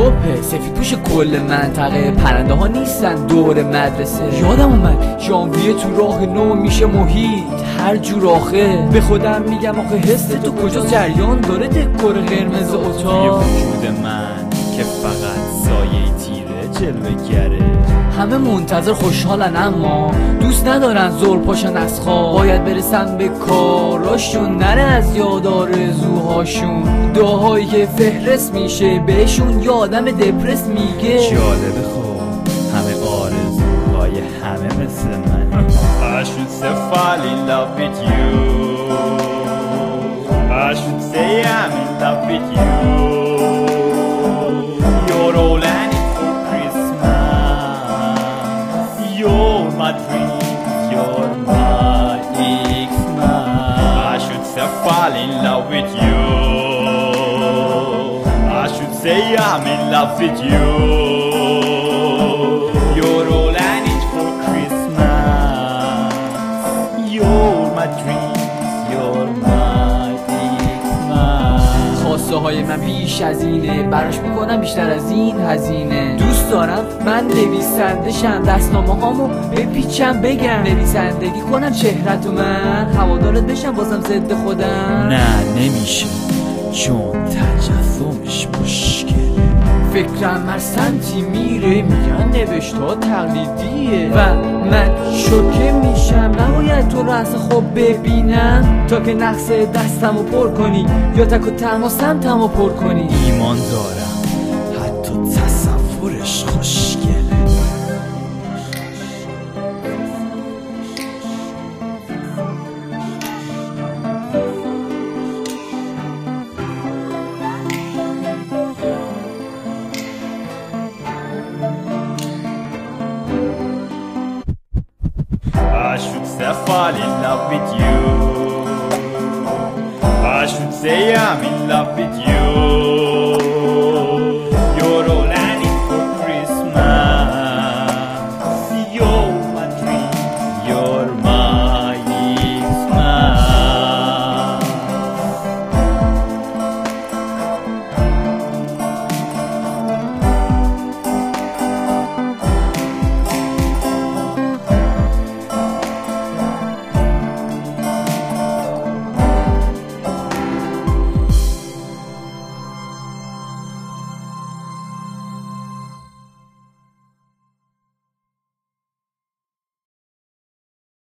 صبح سفید پوش کل منطقه، پرنده ها نیستن دور مدرسه. یادم اومد ژانویه تو راه نو میشه محیط هر جور آخه. به خودم میگم آخه حس تو کجا جریان داره دکور قرمز اتاق. وجود من که فقط سایه تیره جلوه گره. همه منتظر خوشحالن اما دوست ندارن زور پاشن از خواب. باید برسن به کاراشون نره از یاد آرزوهاشون. دعاهایی که فهرست میشه بهشون یه آدم دپرس میگه. جالبه خب همه آرزوهای همه مثل من. I should say fall in love with you. I should say I'm in love with you. You're all I need for Christmas. You're my dream, you're my X-Man. I should say fall in love with you. I should say I'm in love with you. You're all I need for Christmas. You're my dreams, you're my X-Man. خواسته های من بیش از اینه، براش میکنم بیشتر از این هزینه. دوست دارم من نویسنده شم، دستنامه هامو بپیچم بگم. نویسندگی کنم چهره‌تو من، هوادارت بشم بازم ضد خودم. نه نمیشه چون تجسمش مشکله. فکرم هر سمتی میره میگن نوشته‌ها تقلیدیه و من شوکه میشم. نباید تو رو از خوب ببینم تا که نقص دستمو پر کنی یا تک و تنها سمتمو پر کنی. ایمان دارم حتی تصورش خوشگله. I should say fall in love with you. I should say I'm in love with you.